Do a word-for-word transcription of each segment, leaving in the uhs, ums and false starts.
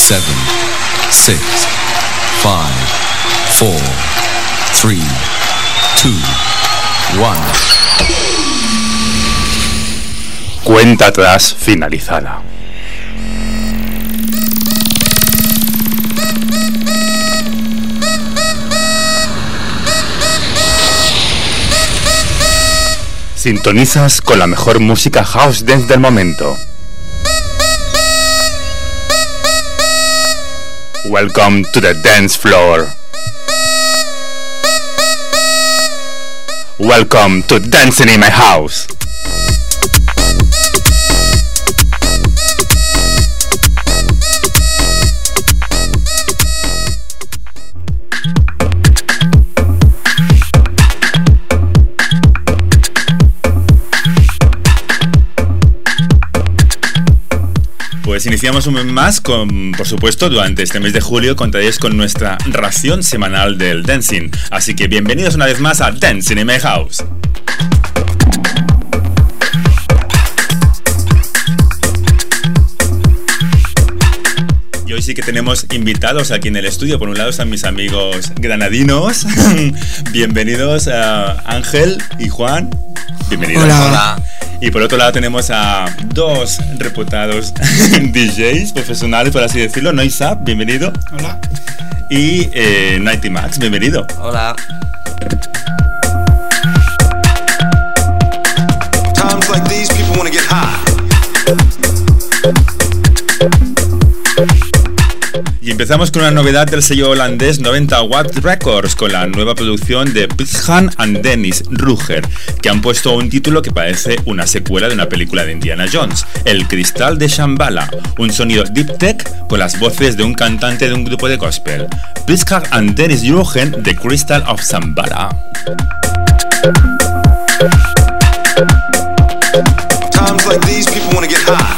seven, six, five, four, three, two, one. Cuenta atrás finalizada. Sintonizas con la mejor música house dance del momento. Welcome to the dance floor. Welcome to Dancing in My House. Pues iniciamos un mes más con, por supuesto, durante este mes de julio contaréis con nuestra ración semanal del dancing. Así que bienvenidos una vez más a Dancing in My House. Y hoy sí que tenemos invitados aquí en el estudio. Por un lado están mis amigos granadinos. Bienvenidos a Ángel y Juan. Bienvenidos. Hola. Hola. Y por otro lado tenemos a dos reputados D Js profesionales, por así decirlo. Noisap, bienvenido. Hola. Y eh, Nighty Max, bienvenido. Hola. Times like these, people wanna get high. Y empezamos con una novedad del sello holandés noventa Watt Records, con la nueva producción de Pizhan and Dennis Ruger, que han puesto un título que parece una secuela de una película de Indiana Jones, El Cristal de Shambhala, un sonido deep tech con las voces de un cantante de un grupo de gospel. Pizhan and Dennis Ruger, The Crystal of Shambhala. Times like these, people wanna get high.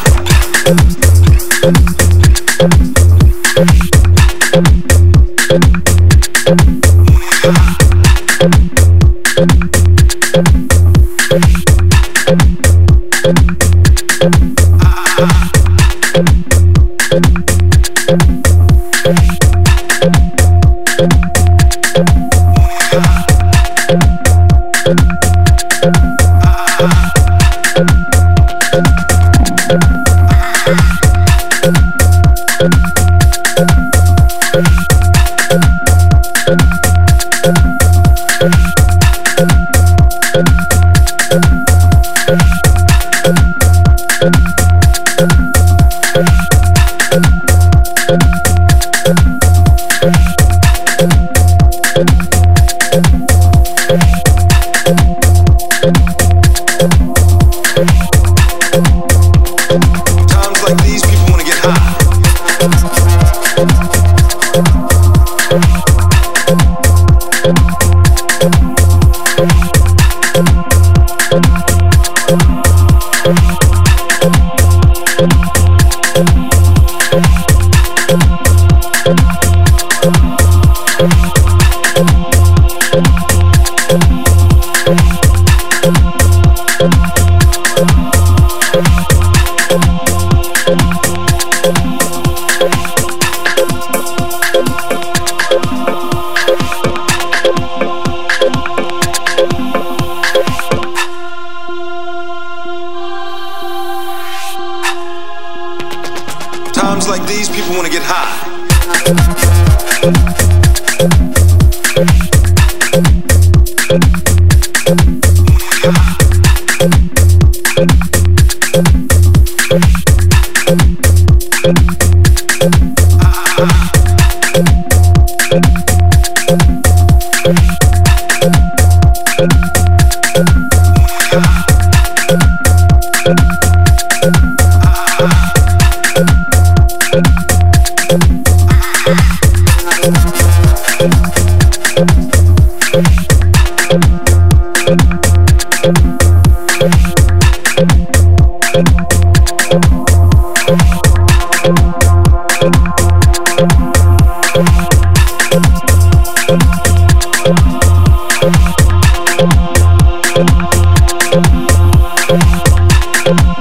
We'll be right back.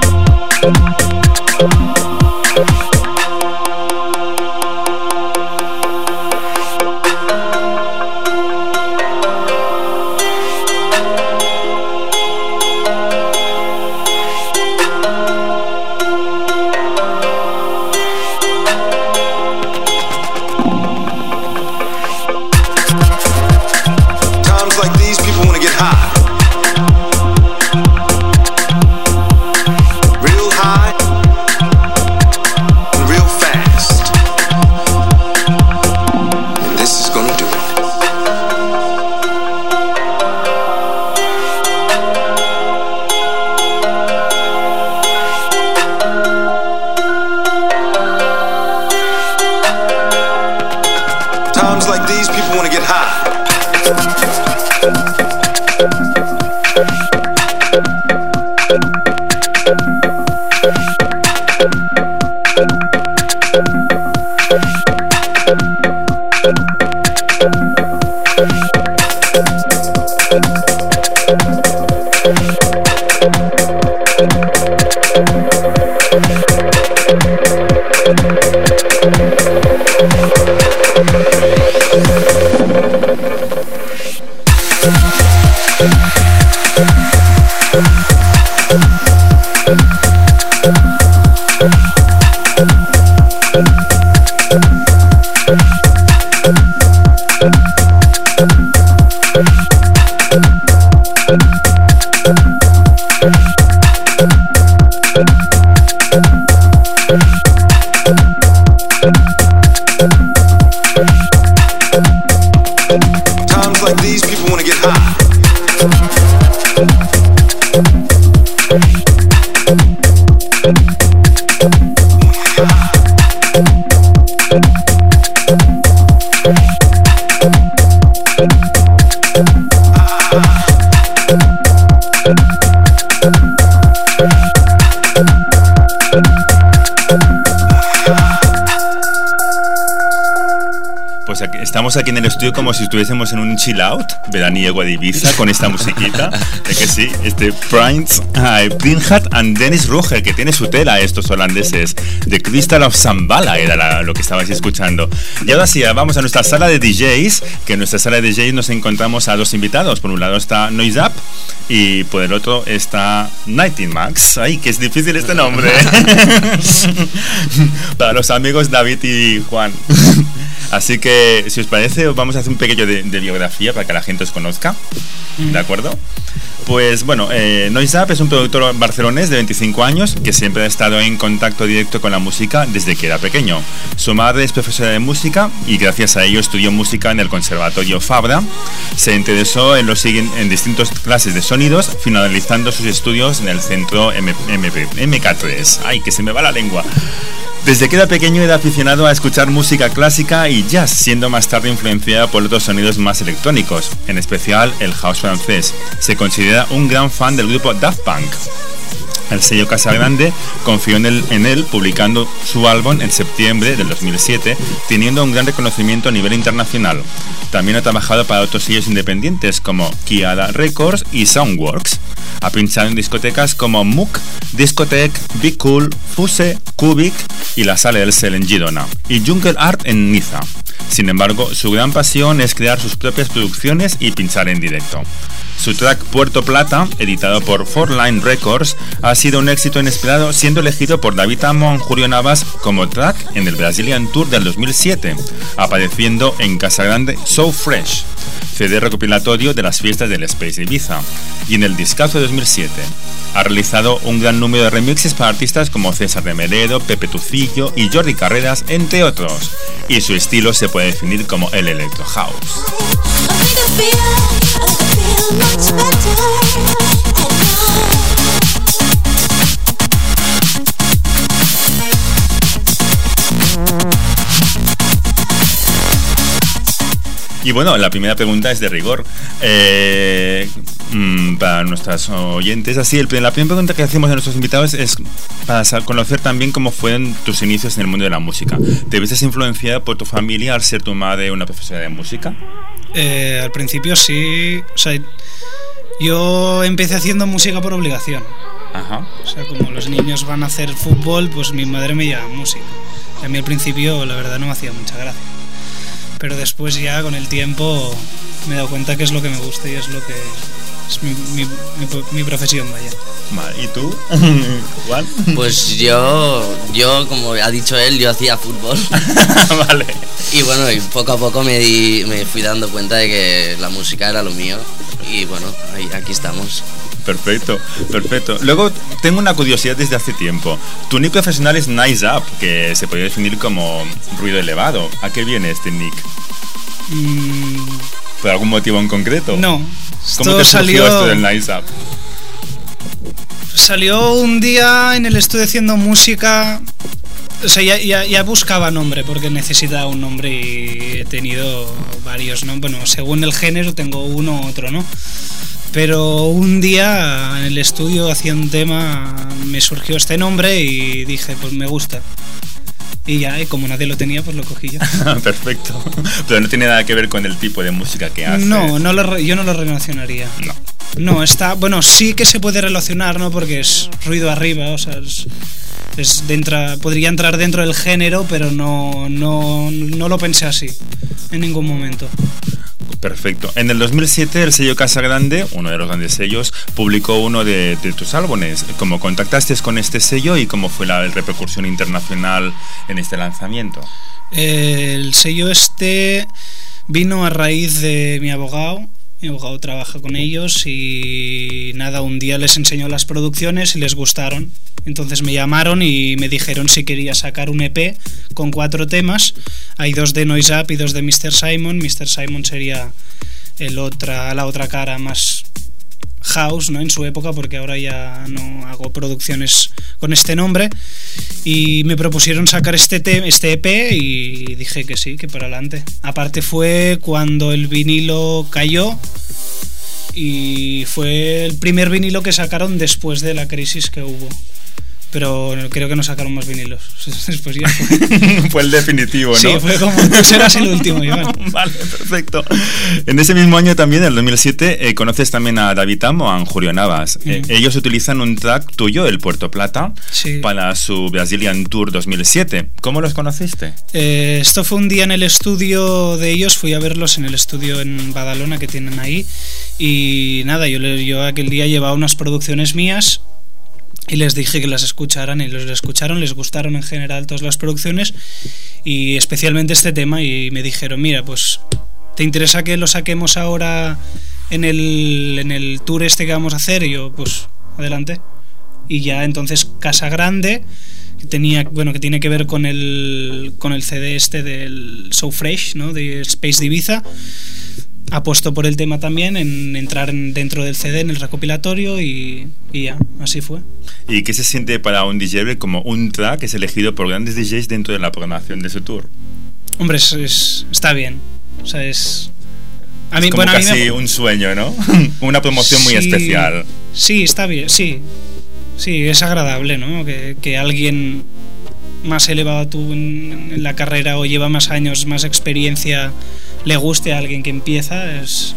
Times like these, people wanna get high. Pues aquí, estamos aquí en el estudio como si estuviésemos en un chill out veraniego de Ibiza con esta musiquita, de que sí, este Prince, uh, Brinhat and Dennis Ruger, que tiene su tela estos holandeses, de Crystal of Zambala era la, lo que estabais escuchando. Y ahora sí, vamos a nuestra sala de D Js, que en nuestra sala de D Js nos encontramos a dos invitados. Por un lado está Noise Up y por el otro está Nighting Max. Ay, que es difícil este nombre. Para los amigos David y Juan. Así que, si os parece, vamos a hacer un pequeño de, de biografía para que la gente os conozca. ¿De acuerdo? Pues bueno, eh, Noise Up es un productor barcelonés de veinticinco años que siempre ha estado en contacto directo con la música desde que era pequeño. Su madre es profesora de música y gracias a ello estudió música en el Conservatorio Fabra. Se interesó en, los, en distintas clases de sonidos, finalizando sus estudios en el centro M P, M K tres. ¡Ay, que se me va la lengua! Desde que era pequeño era aficionado a escuchar música clásica y jazz, siendo más tarde influenciada por otros sonidos más electrónicos, en especial el house francés. Se considera un gran fan del grupo Daft Punk. El sello Casagrande confió en él, en él, publicando su álbum en septiembre del dos mil siete, teniendo un gran reconocimiento a nivel internacional. También ha trabajado para otros sellos independientes como Kiara Records y Soundworks. Ha pinchado en discotecas como M U C, Discotheque, Be Cool, Fuse, Cubic y la Sala del Sel en Girona, y Jungle Art en Niza. Sin embargo, su gran pasión es crear sus propias producciones y pinchar en directo. Su track Puerto Plata, editado por Four Line Records, ha sido un éxito inesperado, siendo elegido por David Amo y Julio Navas como track en el Brazilian Tour del dos mil siete, apareciendo en Casagrande So Fresh, C D recopilatorio de las fiestas del Space Ibiza, y en el discazo de dos mil siete. Ha realizado un gran número de remixes para artistas como César de Meledo, Pepe Tucillo y Jordi Carreras, entre otros, y su estilo se puede definir como el Electro House. Y bueno, la primera pregunta es de rigor. Eh, mmm, para nuestros oyentes, así, el, la primera pregunta que hacemos a nuestros invitados es para conocer también cómo fueron tus inicios en el mundo de la música. ¿Te viste influenciada por tu familia al ser tu madre una profesora de música? Eh, al principio sí. O sea, yo empecé haciendo música por obligación. Ajá. O sea, como los niños van a hacer fútbol, pues mi madre me lleva música. Y a mí al principio, la verdad, no me hacía mucha gracia. Pero después ya con el tiempo me he dado cuenta que es lo que me gusta y es lo que es mi, mi, mi, mi profesión, vaya. Vale, ¿y tú, Juan? Pues yo, yo como ha dicho él, yo hacía fútbol. Vale. Y bueno, y poco a poco me, di, me fui dando cuenta de que la música era lo mío. Y bueno, ahí, aquí estamos. Perfecto, perfecto. Luego tengo una curiosidad desde hace tiempo. Tu nick profesional es Nice Up, que se podría definir como ruido elevado. ¿A qué viene este nick? Mm, ¿Por algún motivo en concreto? No. ¿Cómo te surgió esto del Nice Up? Salió un día en el estudio haciendo música. O sea, ya, ya, ya buscaba nombre porque necesitaba un nombre y he tenido varios, ¿no? Bueno, según el género tengo uno u otro, ¿no? Pero un día en el estudio haciendo un tema me surgió este nombre y dije, pues me gusta. Y ya, y como nadie lo tenía, pues lo cogí yo. Perfecto. Pero no tiene nada que ver con el tipo de música que hace. No, no lo, yo no lo relacionaría. No. No, está, bueno, sí que se puede relacionar, ¿no? Porque es ruido arriba, o sea, es, es dentro, podría entrar dentro del género, pero no, no, no lo pensé así en ningún momento. Perfecto. En el dos mil siete el sello Casa Grande, uno de los grandes sellos, publicó uno de, de tus álbumes. ¿Cómo contactaste con este sello y cómo fue la repercusión internacional en este lanzamiento? Eh, el sello este vino a raíz de mi abogado. Mi abogado trabaja con ellos y nada, un día les enseñó las producciones y les gustaron. Entonces me llamaron y me dijeron si quería sacar un E P con cuatro temas. Hay dos de Noise Up y dos de mister Simon. mister Simon sería el otra, la otra cara más house, ¿no? En su época, porque ahora ya no hago producciones con este nombre. Y me propusieron sacar este, te- este E P y dije que sí, que para adelante. Aparte fue cuando el vinilo cayó y fue el primer vinilo que sacaron después de la crisis que hubo. Pero creo que no sacaron más vinilos. Después ya fue. Fue el definitivo, ¿no? Sí, fue como, tú serás el último, Iván. Vale, perfecto. En ese mismo año también, en el dos mil siete, eh, conoces también a David Amo, a Julio Navas. Mm. Eh, ellos utilizan un track tuyo, el Puerto Plata, sí, para su Brazilian Tour dos mil siete. ¿Cómo los conociste? Eh, esto fue un día en el estudio de ellos, fui a verlos en el estudio en Badalona que tienen ahí. Y nada, yo, yo aquel día llevaba unas producciones mías y les dije que las escucharan y los escucharon, les gustaron en general todas las producciones y especialmente este tema y me dijeron, mira, pues ¿te interesa que lo saquemos ahora en el, en el tour este que vamos a hacer? Y yo, pues adelante. Y ya entonces Casa Grande, que tenía, bueno, que tiene que ver con el con el C D este del So Fresh, ¿no? De Space de Ibiza, apostó por el tema también, en entrar en, dentro del C D, en el recopilatorio y, y ya, así fue. ¿Y qué se siente para un D J como un track que es elegido por grandes D Js dentro de la programación de su tour? Hombre, es, es, está bien. O sea, es... A mí, es como bueno, casi a mí me... un sueño, ¿no? Una promoción muy sí, especial. Sí, está bien, sí. Sí, es agradable, ¿no? Que, que alguien más elevado tú en, en la carrera o lleva más años, más experiencia, le guste a alguien que empieza, es...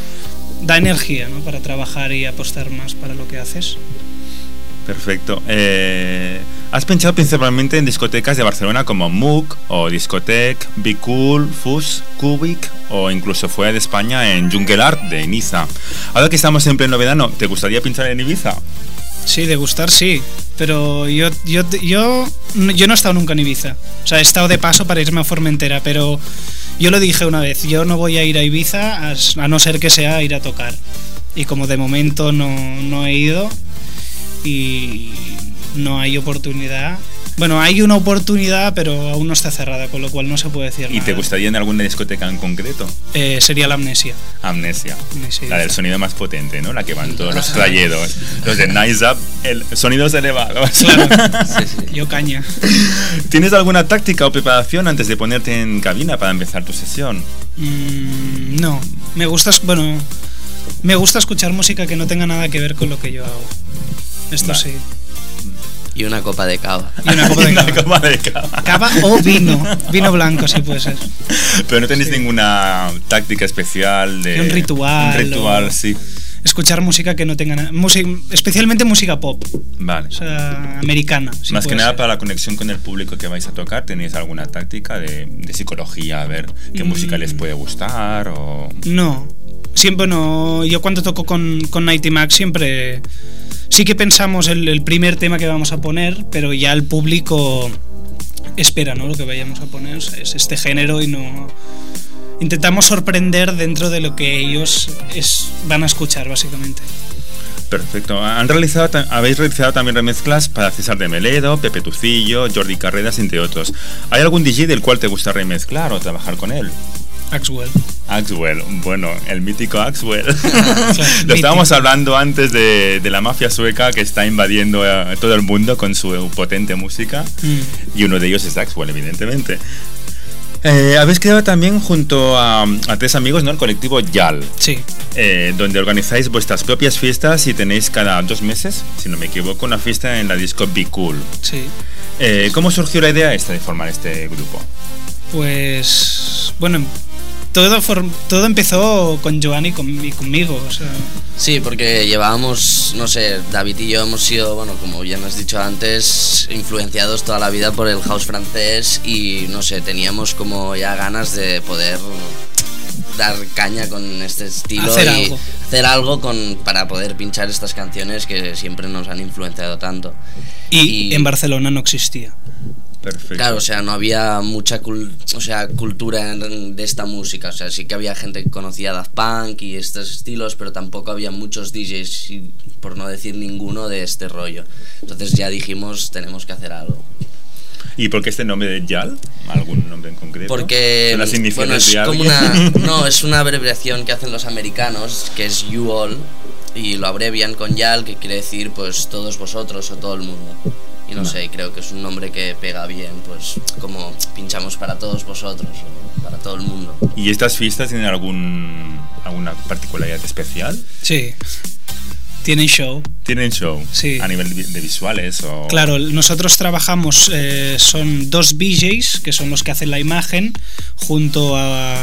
da energía, ¿no? Para trabajar y apostar más para lo que haces. Perfecto. Eh, ¿Has pensado principalmente en discotecas de Barcelona como M U C o Discotec, Be Cool, Fus, Cubic o incluso fuera de España en Jungle Art de Ibiza? Ahora que estamos en pleno verano, ¿te gustaría pinchar en Ibiza? Sí, de gustar sí, pero yo, yo, yo, yo no he estado nunca en Ibiza. O sea, he estado de paso para irme a Formentera, pero yo lo dije una vez, yo no voy a ir a Ibiza a, a no ser que sea ir a tocar. Y como de momento no, no he ido y no hay oportunidad. Bueno, hay una oportunidad, pero aún no está cerrada, con lo cual no se puede decir nada. ¿Y te gustaría en alguna discoteca en concreto? Eh, sería la Amnesia. Amnesia. Amnesia. La del sonido más potente, ¿no? La que van todos los trayedos. Los de Nice Up, el, sonidos elevados. Claro. Sí, sí. Yo caña. ¿Tienes alguna táctica o preparación antes de ponerte en cabina para empezar tu sesión? Mm, no. Me gusta, bueno, me gusta escuchar música que no tenga nada que ver con lo que yo hago. Esto vale. Sí. Y una copa de cava. Y una copa de cava. Una copa de cava. Cava o vino. Vino blanco, si puede ser. Pero no tenéis sí. ninguna táctica especial de... Un ritual. Un ritual, o... sí. Escuchar música que no tenga nada... Música, especialmente música pop. Vale. O sea, americana. Si Más que ser. nada para la conexión con el público que vais a tocar, ¿tenéis alguna táctica de, de psicología? A ver qué mm. música les puede gustar o... No. Siempre no... Yo cuando toco con, con Nighty Mac siempre... Sí que pensamos el, el primer tema que vamos a poner, pero ya el público espera, ¿no? Lo que vayamos a poner, o sea, es este género y no... Intentamos sorprender dentro de lo que ellos es, van a escuchar, básicamente. Perfecto. Han realizado, habéis realizado también remezclas para César de Meledo, Pepe Tucillo, Jordi Carreras, entre otros. ¿Hay algún D J del cual te gusta remezclar o trabajar con él? Axwell. Axwell, bueno, el mítico Axwell. Lo estábamos hablando antes de, de la mafia sueca que está invadiendo a todo el mundo con su potente música. Mm. Y uno de ellos es Axwell, evidentemente. Eh, habéis creado también junto a, a tres amigos, ¿no?, el colectivo Yal, Sí. eh, donde organizáis vuestras propias fiestas y tenéis cada dos meses, si no me equivoco, una fiesta en la disco Be Cool. Sí. Eh, ¿Cómo surgió la idea esta de formar este grupo? Pues bueno, todo for- todo empezó con Joan y, con- y conmigo, o sea, Sí, porque llevábamos, no sé, David y yo hemos sido, bueno, como ya nos has dicho antes, influenciados toda la vida por el house francés y, no sé, teníamos como ya ganas de poder dar caña con este estilo Hacer y algo. hacer algo con, para poder pinchar estas canciones que siempre nos han influenciado tanto. y, en Barcelona no existía. Perfecto. Claro, o sea, no había mucha cul- o sea, cultura en- de esta música. O sea, sí que había gente que conocía Daft Punk y estos estilos, pero tampoco había muchos D Js, y, por no decir ninguno, de este rollo. Entonces ya dijimos, tenemos que hacer algo. ¿Y por qué este nombre de Yal? ¿Algún nombre en concreto? Porque, ¿Son las bueno, iniciales es de como alguien? una, no, es una abreviación que hacen los americanos, que es You All, y lo abrevian con Yal, que quiere decir, pues, todos vosotros o todo el mundo. Y no sé, creo que es un nombre que pega bien, pues, como pinchamos para todos vosotros o para todo el mundo. ¿Y estas fiestas tienen algún alguna particularidad especial? Sí. Tienen show. ¿Tienen show? Sí. ¿A nivel de visuales o...? Claro, nosotros trabajamos, eh, son dos V Js, que son los que hacen la imagen, junto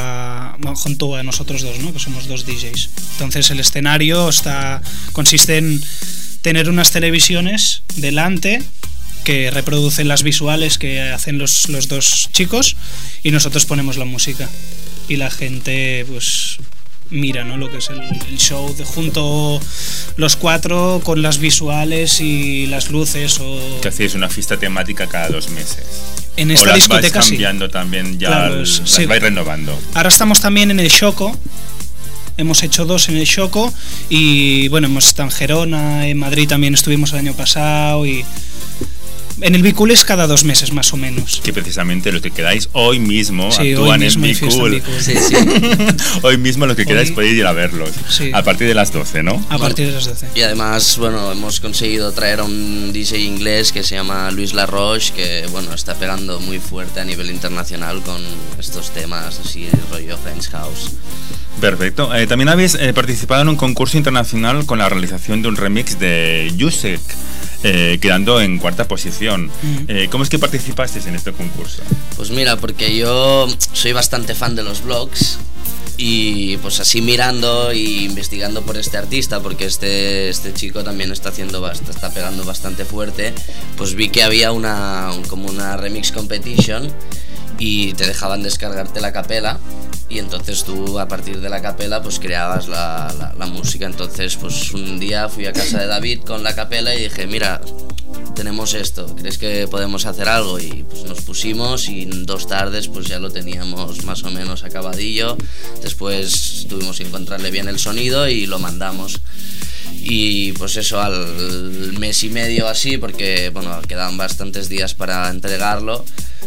a, bueno, junto a nosotros dos, ¿no?, que somos dos D Js. Entonces el escenario está consiste en tener unas televisiones delante que reproducen las visuales que hacen los, los dos chicos y nosotros ponemos la música. Y la gente, pues, mira, ¿no?, lo que es el, el show de junto los cuatro con las visuales y las luces. O Que hacéis una fiesta temática cada dos meses. en o esta las discoteca vais sí. cambiando también, ya Claro, l- es- las sí. vais renovando. Ahora estamos también en el Choco. Hemos hecho dos en el Choco y bueno, hemos estado en Gerona, en Madrid también estuvimos el año pasado y en el Bicul es cada dos meses más o menos. Que precisamente los que quedáis hoy mismo Sí, hoy actúan mismo en hay fiesta en Be Bicul. Cool. Sí, sí. Hoy mismo los que queráis Hoy- podéis ir a verlos. Sí. A partir de las doce, ¿no? A partir de las doce. Y además, bueno, hemos conseguido traer a un D J inglés que se llama Luis Laroche, que, bueno, está pegando muy fuerte a nivel internacional con estos temas así, rollo French House. Perfecto. Eh, también habéis eh, participado en un concurso internacional con la realización de un remix de Yusek, eh, quedando en cuarta posición. Mm. Eh, ¿Cómo es que participasteis en este concurso? Pues mira, porque yo soy bastante fan de los blogs y pues así mirando e investigando por este artista, porque este, este chico también está haciendo bast- está pegando bastante fuerte, pues vi que había una como una remix competition y te dejaban descargarte la capela y entonces tú a partir de la capela pues creabas la, la, la música. Entonces pues un día fui a casa de David con la capela y dije, mira, tenemos esto, ¿crees que podemos hacer algo? Y pues nos pusimos y en dos tardes pues ya lo teníamos más o menos acabadillo. Después tuvimos que encontrarle bien el sonido y lo mandamos. Y pues eso, al mes y medio así, porque bueno, quedaban bastantes días para entregarlo,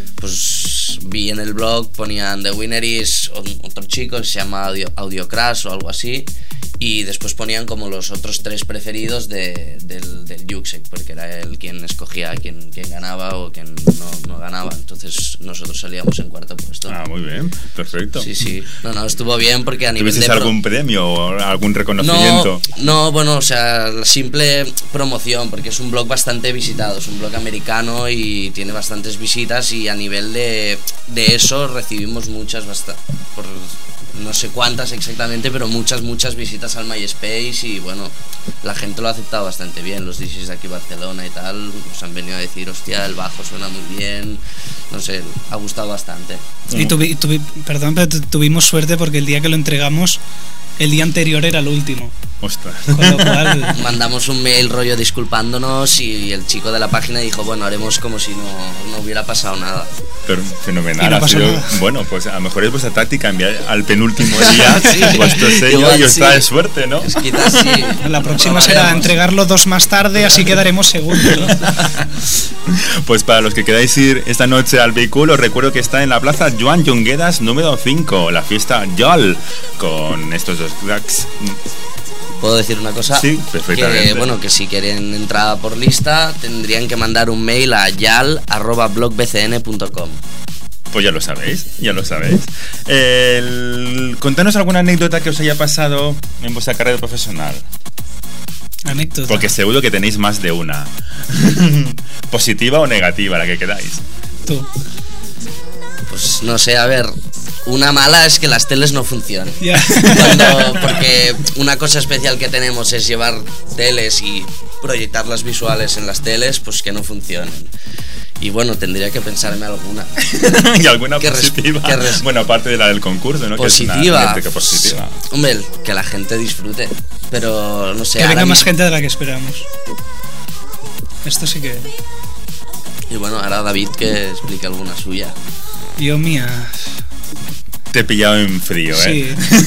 pues vi en el blog, ponían The Winner is otro chico que se llama Audio, Audio Crash o algo así, y después ponían como los otros tres preferidos de, del, del Yuxek, porque era él quien escogía quién, quién ganaba o quién no, no ganaba. Entonces nosotros salíamos en cuarto puesto. Ah, muy bien. Perfecto. Sí, sí. No, no, estuvo bien porque a nivel de... ¿Tuvisteis pro- algún premio o algún reconocimiento? No, no, bueno, o sea, la simple promoción, porque es un blog bastante visitado, es un blog americano y tiene bastantes visitas y a nivel de, de eso recibimos muchas, basta- por no sé cuántas exactamente, pero muchas, muchas visitas al MySpace y bueno, la gente lo ha aceptado bastante bien, los D Js de aquí Barcelona y tal, nos han venido a decir, hostia, el bajo suena muy bien, no sé, ha gustado bastante. Y tuvi, tuvi- perdón, pero tu- tuvimos suerte porque el día que lo entregamos, el día anterior era el último. Ostras. Con lo cual, Mandamos un mail rollo disculpándonos y el chico de la página dijo, bueno, haremos como si no, no hubiera pasado nada. Pero fenomenal. Y no ha pasó sido- nada. bueno, pues a lo mejor es vuestra táctica enviar al penúltimo día Sí. vuestro sello Igual y os sí. trae suerte, ¿no? Es quizás sí. la próxima Lo será probaremos. entregarlo dos más tarde, así quedaremos segundos, ¿no? Pues para los que queráis ir esta noche al vehículo, os recuerdo que está en la plaza Joan Jonguedas número cinco, la fiesta Yol, con estos dos cracks. ¿Puedo decir una cosa? Sí, perfectamente. Que, bueno, que si quieren entrada por lista, tendrían que mandar un mail a yal arroba blog b c n punto com. Pues ya lo sabéis, ya lo sabéis. El... Contanos alguna anécdota que os haya pasado en vuestra carrera profesional. Anécdota. Porque seguro que tenéis más de una. Positiva o negativa, la que queráis. Tú. Pues no sé, a ver, una mala es que las teles no funcionan. Ya. Cuando, porque una cosa especial que tenemos es llevar teles y proyectar las visuales en las teles, pues que no funcionen. Y bueno, tendría que pensarme alguna. Y alguna Que res- positiva. que res- Bueno, aparte de la del concurso, ¿no? Positiva. Que es una métrica positiva. Hombre, que la gente disfrute. Pero no sé. Que venga ahora más mismo- gente de la que esperamos. Esto sí que... Y bueno, ahora David que explique alguna suya. Yo mía... Te he pillado en frío, ¿eh? Sí.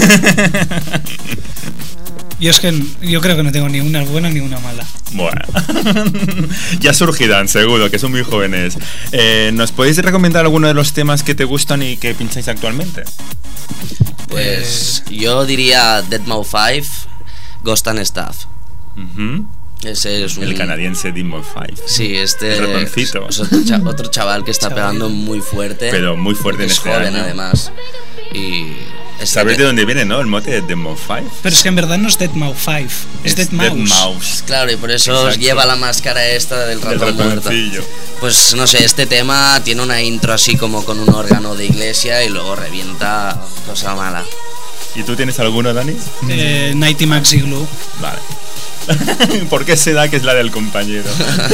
Yo es que yo creo que no tengo ni una buena ni una mala. Bueno, ya surgirán, seguro, que son muy jóvenes. Eh, ¿Nos podéis recomendar alguno de los temas que te gustan y que pincháis actualmente? Pues yo diría deadmau five, Ghost and Stuff. Ujú. Ese es un... El canadiense deadmau five. Sí, este El ratoncito. es otro, cha- otro chaval que está Chaval. pegando muy fuerte. Pero muy fuerte en es este joven año. además. Y este ¿Sabes que- de dónde viene, no? El mote de deadmau five. Pero es que en verdad no es deadmau five, es, deadmau Deadmau5. Claro, y por eso Exacto. lleva la máscara esta del El ratón muerto. ratoncillo. Pues no sé, este tema tiene una intro así como con un órgano de iglesia y luego revienta cosa mala. ¿Y tú tienes alguno, Dani? eh, Nighty Maxi Glue. Vale. ¿Por qué se da que es la del compañero?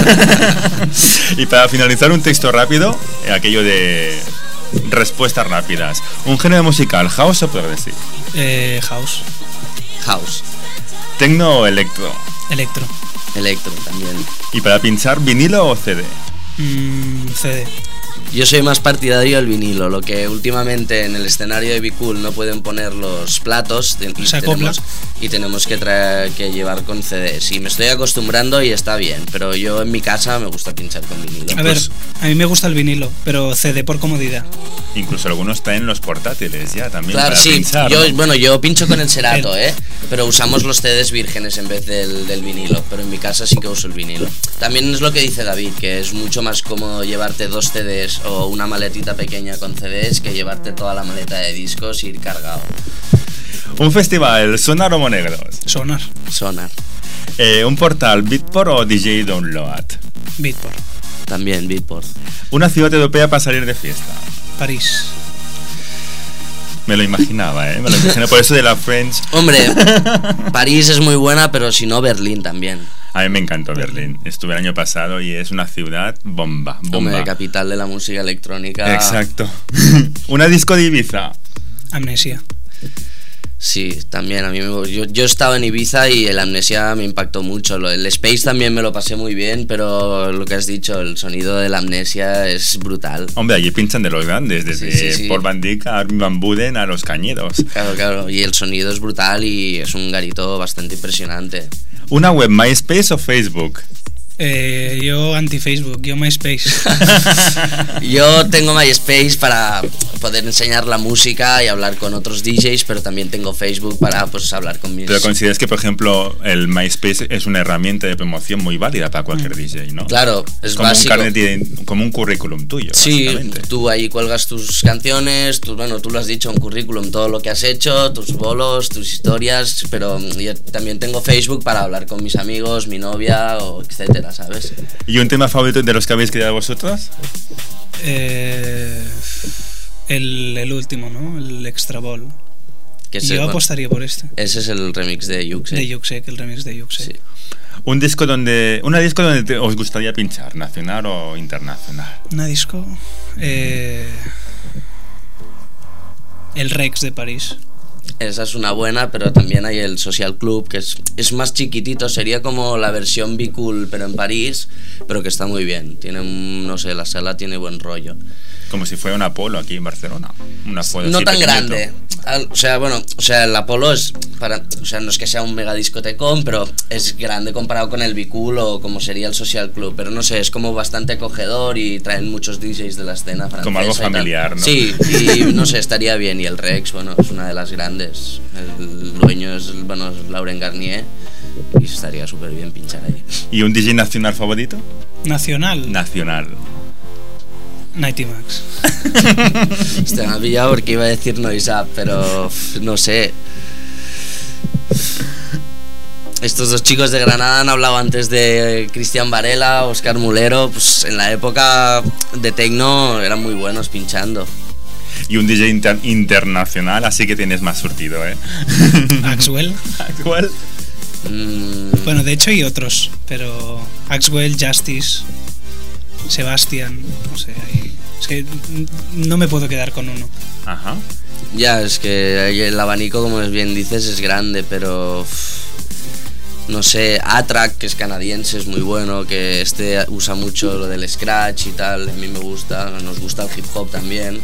Y para finalizar, un texto rápido, eh, aquello de respuestas rápidas. ¿Un género musical, house o progressive? Eh, house. House, ¿Tecno o electro? Electro. electro también. ¿Y para pinchar, vinilo o C D? Mm, C D. Yo soy más partidario del vinilo, lo que últimamente en el escenario de Be Cool no pueden poner los platos te- y Se acopla. tenemos, y tenemos que, traer, que llevar con C Ds. Y me estoy acostumbrando y está bien, pero yo en mi casa me gusta pinchar con vinilo. A ver, Pues- a mí me gusta el vinilo, pero C D por comodidad. Incluso algunos traen los portátiles ya también Claro, para sí, pinchar, yo, ¿no? bueno, yo pincho con el Serato, El- ¿eh? Pero usamos los C Ds vírgenes en vez del, del vinilo, pero en mi casa sí que uso el vinilo. También es lo que dice David, que es mucho más cómodo llevarte dos C Ds o una maletita pequeña con C Ds que llevarte toda la maleta de discos y ir cargado. Un festival, Sonar o Monegros. Sonar. Sonar, Eh, un portal, Beatport o D J Download. Beatport. también Beatport. Una ciudad europea para salir de fiesta. París. Me lo imaginaba, ¿eh? Me lo imaginaba. Por eso de la French. Hombre, París es muy buena, pero si no, Berlín también. A mí me encantó Berlín. Estuve el año pasado y es una ciudad bomba, bomba. Hombre, capital de la música electrónica. Exacto. Una disco de Ibiza. Amnesia. Sí, también a mí me, yo, yo he estado en Ibiza y el Amnesia me impactó mucho. Lo- El Space también me lo pasé muy bien, pero lo que has dicho, el sonido del Amnesia es brutal. Hombre, allí pinchan de los grandes, desde Sí, sí, sí. Paul Van Dyk a Armin Van Buuren a los cañeros. Claro, claro, y el sonido es brutal y es un garito bastante impresionante. Una web, MySpace o Facebook. Eh, yo anti-Facebook, yo MySpace. Yo tengo MySpace para poder enseñar la música y hablar con otros D Js, pero también tengo Facebook para pues hablar con mis... Pero consideras que, por ejemplo, el MySpace es una herramienta de promoción muy válida para cualquier D J, ¿no? Claro, es como básico. un carnet de- como un currículum tuyo. Sí, básicamente. tú ahí cuelgas tus canciones, tú, bueno, tú lo has dicho, un currículum, todo lo que has hecho, tus bolos, tus historias, pero yo también tengo Facebook para hablar con mis amigos, mi novia, o etcétera, ¿sabes? ¿Y un tema favorito de los que habéis creado vosotros? Eh, el, el último, ¿no? El Extra Ball. Que Yo ese, bueno, apostaría por este. ese es el remix de Yuxe. De Yuxek, el remix de Yuxek. Sí. Un disco donde, una disco donde te- os gustaría pinchar, nacional o internacional. Una disco. Eh, el Rex de París. Esa es una buena, pero también hay el Social Club, que es, es más chiquitito, sería como la versión Be Cool, pero en París, pero que está muy bien. Tiene, un- no sé, la sala tiene buen rollo. Como si fuera un Apolo aquí en Barcelona. Un Apolo No así tan pequeñito. grande. Al- o sea, bueno, o sea, el Apolo es para, o sea, no es que sea un mega discotecón, pero es grande comparado con el Be Cool o como sería el Social Club, pero no sé, es como bastante acogedor y traen muchos D Js de la escena francesa. Como algo y tal. familiar, ¿no? Sí, y no sé, estaría bien. Y el Rex, bueno, es una de las grandes. El dueño es, bueno, es Lauren Garnier y estaría súper bien pinchar ahí. ¿Y un D J nacional favorito? Nacional. Nacional. Nighty Max. Hostia, me ha pillado porque iba a decir Noise Up, pero uf, no sé. Estos dos chicos de Granada han hablado antes de Cristian Varela, Oscar Mulero. Pues en la época de techno eran muy buenos pinchando. Y un D J inter- internacional, así que tienes más surtido, ¿eh? Axwell. Axwell. Mm, Bueno, de hecho hay otros, pero Axwell, Justice, Sebastian, no sé, hay... es que no me puedo quedar con uno. Ajá. ya, es que ahí el abanico, como bien dices, es grande, pero... uf, no sé, A-Track, que es canadiense, es muy bueno, que este usa mucho lo del scratch y tal, a mí me gusta, nos gusta el hip hop también.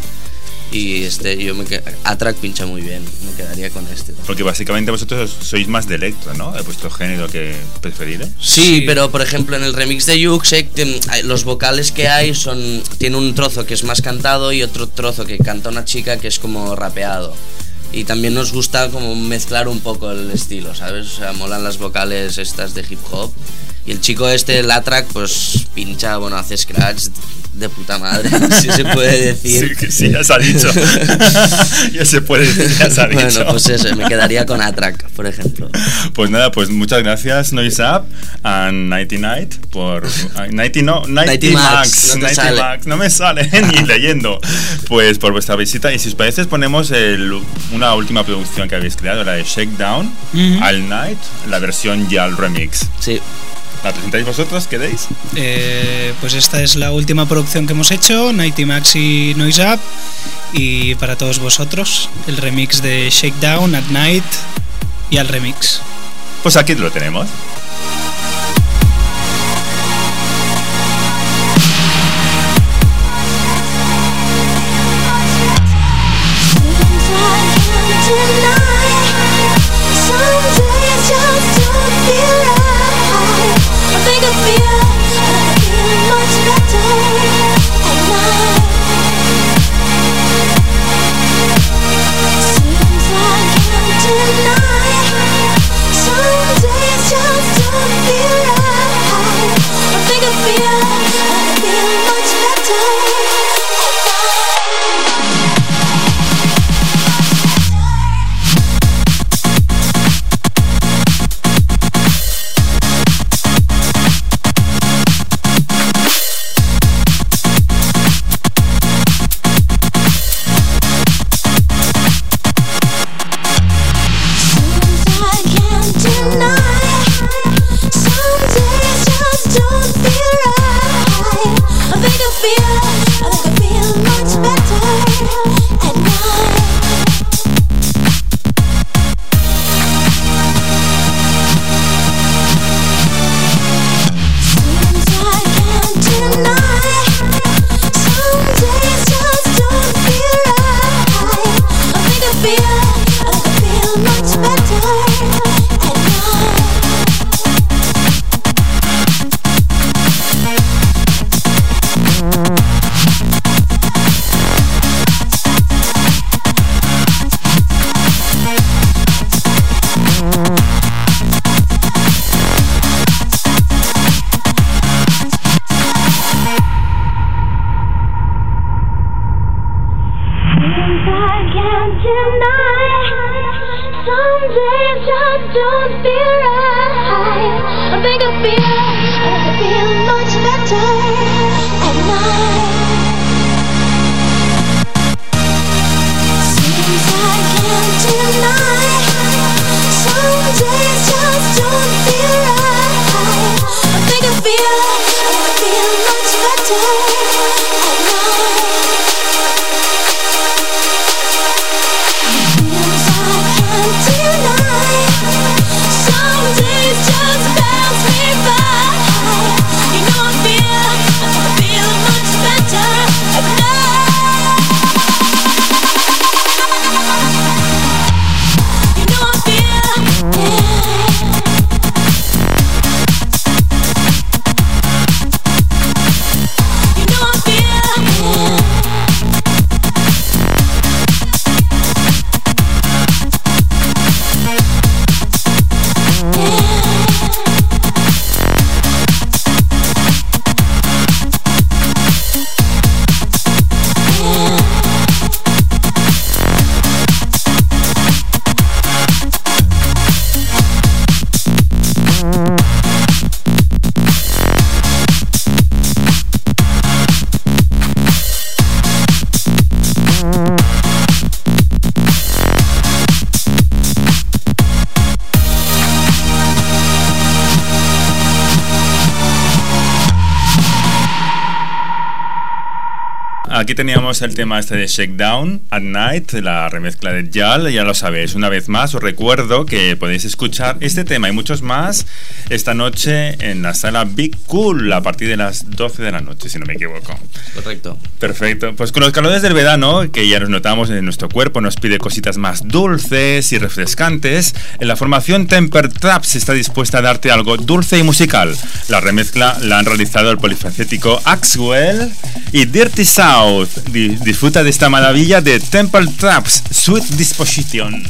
Y este, yo me que- A-Track pincha muy bien, me quedaría con este. Porque básicamente vosotros sois más de electro, ¿no? ¿Es vuestro género que preferido? Sí, Sí. pero por ejemplo en el remix de Yuxek los vocales que hay son, tiene un trozo que es más cantado y otro trozo que canta una chica que es como rapeado. Y también nos gusta como mezclar un poco el estilo, ¿sabes? O sea, molan las vocales estas de hip hop. Y el chico este, el A-Track, pues pincha, bueno, hace scratch de puta madre, si se puede decir. Sí, que sí, ya se ha dicho. Ya se puede decir, ya se ha dicho. Bueno, pues eso, me quedaría con A-Track, por ejemplo. Pues nada, pues muchas gracias Noise Up and Nighty Night por ah, Nighty no, Nighty, Nighty Max, Max, no te Nighty sale. Max, no me sale ni leyendo. Pues por vuestra visita y si os parece ponemos el, una última producción que habéis creado, la de Shakedown, Ujú. All Night, la versión ya al remix. Sí. ¿La presentáis vosotros? ¿Queréis? Eh, pues esta es la última producción que hemos hecho, Nighty Max y Noise Up, y para todos vosotros el remix de Shakedown, At Night y al remix. Pues aquí lo tenemos. Some aquí teníamos el tema este de Shakedown at Night, la remezcla de Jal, ya lo sabéis. Una vez más os recuerdo que podéis escuchar este tema y muchos más esta noche en la sala Big Cool a partir de las doce de la noche, si no me equivoco. Correcto. Perfecto. Pues con los calores del verano, que ya nos notamos en nuestro cuerpo, nos pide cositas más dulces y refrescantes, en la formación Temper Traps está dispuesta a darte algo dulce y musical. La remezcla la han realizado el polifacético Axwell y Dirty South. Disfruta de esta maravilla de Temper Traps, Sweet Disposition.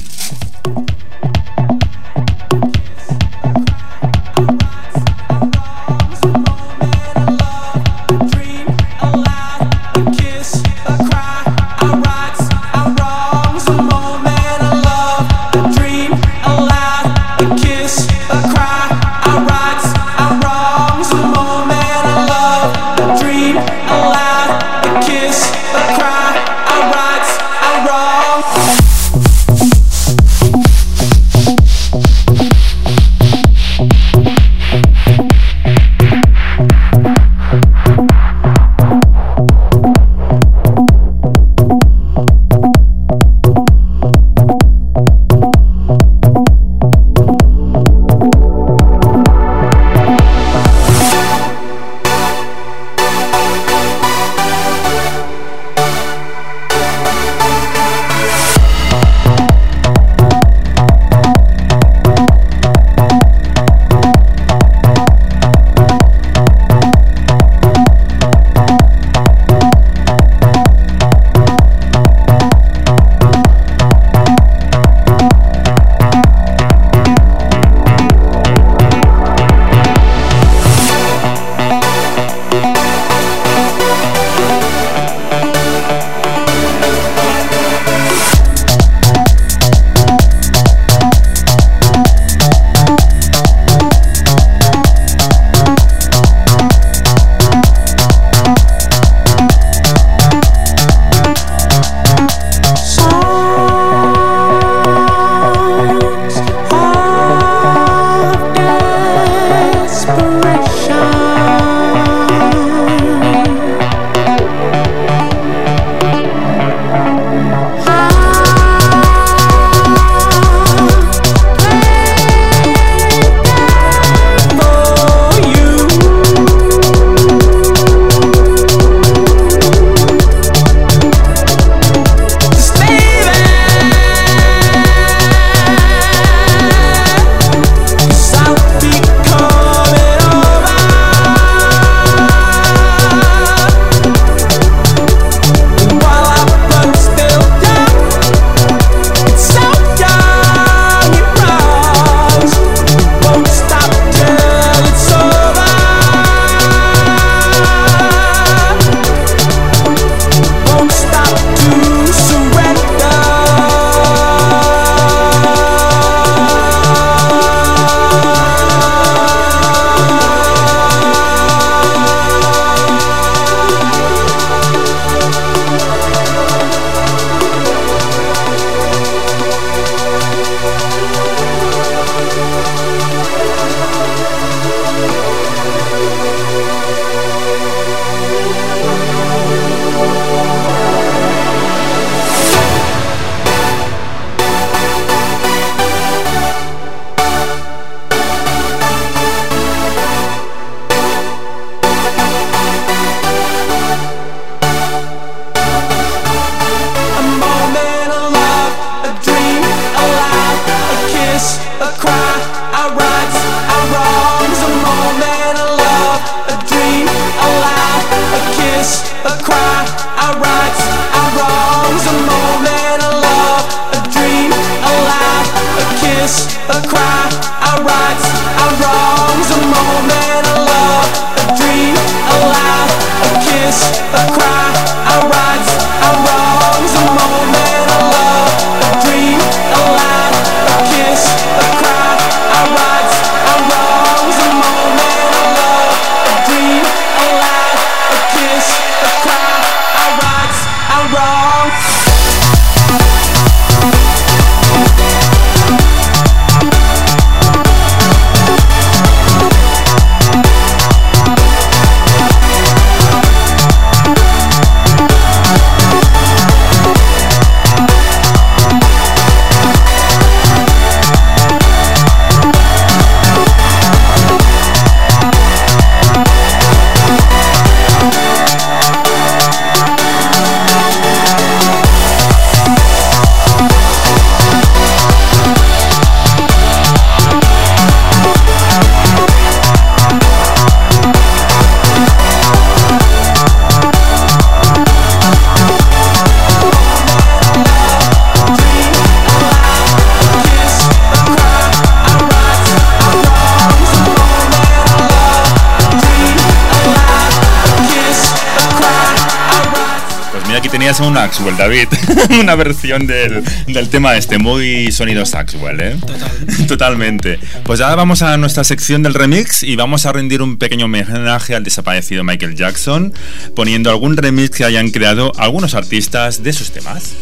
Cry, aquí tenías un Axwell, David. Una versión del, del tema este, muy sonidos Axwell, ¿eh? Total. Totalmente. Pues ahora vamos a nuestra sección del remix y vamos a rendir un pequeño homenaje al desaparecido Michael Jackson, poniendo algún remix que hayan creado algunos artistas de sus temas.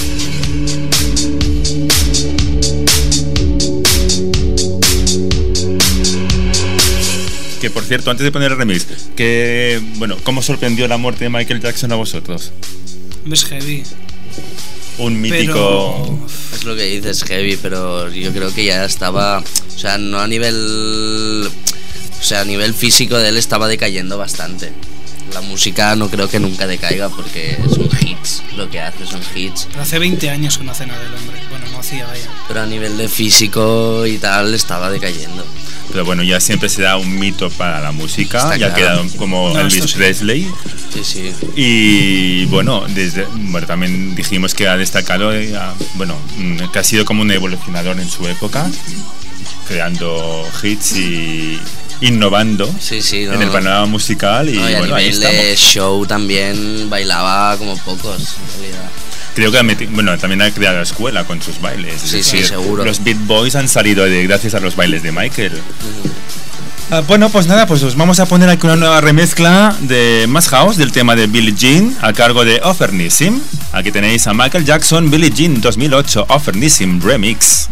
Que por cierto, antes de poner el remix, que bueno, ¿cómo sorprendió la muerte de Michael Jackson a vosotros? Es heavy. Un mítico... Pero... Es lo que dices, heavy, pero yo creo que ya estaba, o sea, no a nivel, o sea, a nivel físico de él estaba decayendo bastante. La música no creo que nunca decaiga porque son hits, lo que hace son hits. Pero hace veinte años que no hace nada el hombre. Bueno, no hacía, vaya. Pero a nivel de físico y tal estaba decayendo. Pero bueno, ya siempre será un mito para la música. Está ya ha claro. quedado como No, Elvis sí. Presley. Sí, sí. Y bueno, desde, bueno, también dijimos que ha destacado, eh, a- bueno, mm, que ha sido como un evolucionador en su época, creando hits y innovando Sí, sí, no, en el panorama musical. Y, no, y a bueno, ahí nivel estamos. de show también bailaba como pocos, en realidad. Creo que ha meti- bueno, también ha creado escuela con sus bailes. Es Sí, sí, decir, seguro. Los Beat Boys han salido de, gracias a los bailes de Michael. Ah, bueno, pues nada, pues os vamos a poner aquí una nueva remezcla de Más House del tema de Billie Jean a cargo de Offernissim. Aquí tenéis a Michael Jackson, Billie Jean dos mil ocho, Offernissim Remix.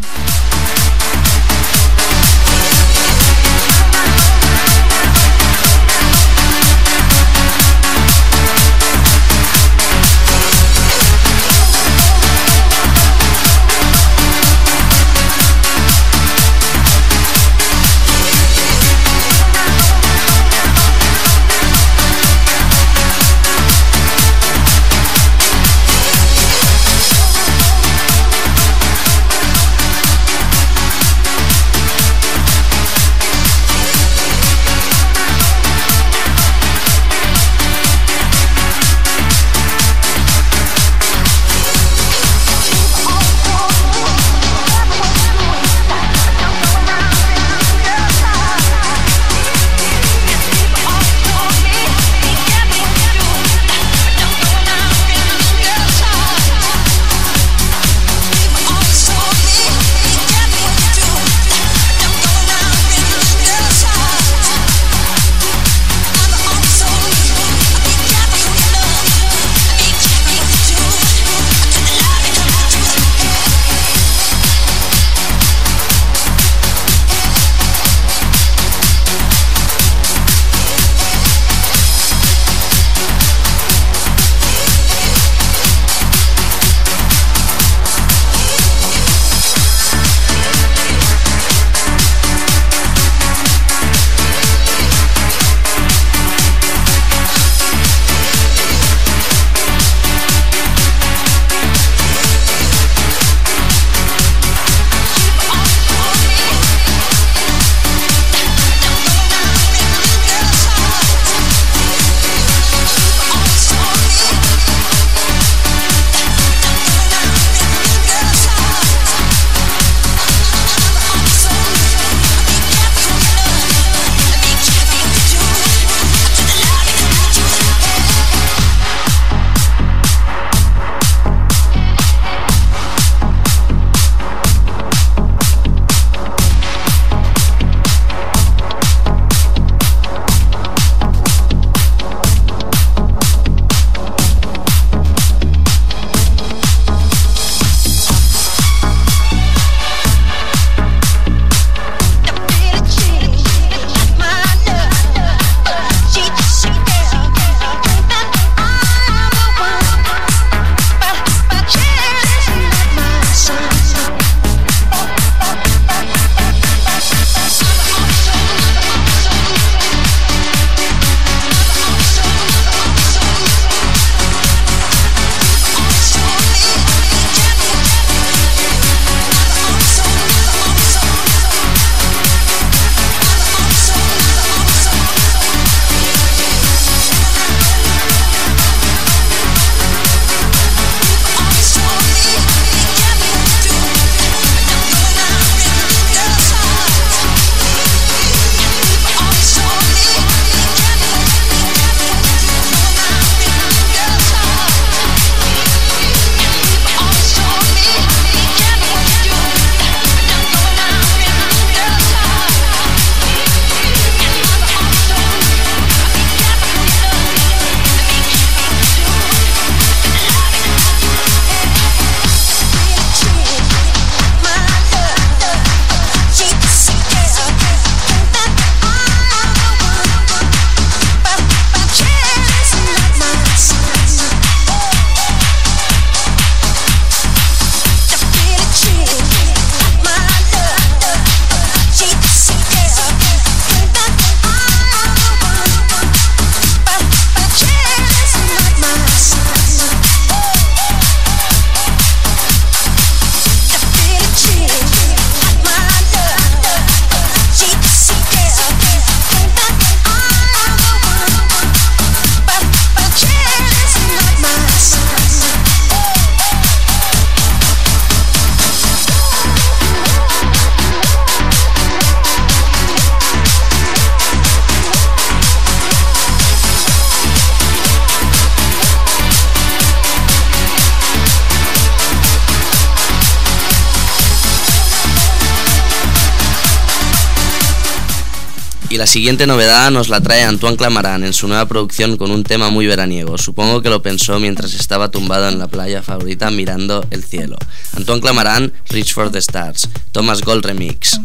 Y la siguiente novedad nos la trae Antoine Clamaran en su nueva producción con un tema muy veraniego. Supongo que lo pensó mientras estaba tumbado en la playa favorita mirando el cielo. Antoine Clamaran, Reach for the Stars, Thomas Gold Remix.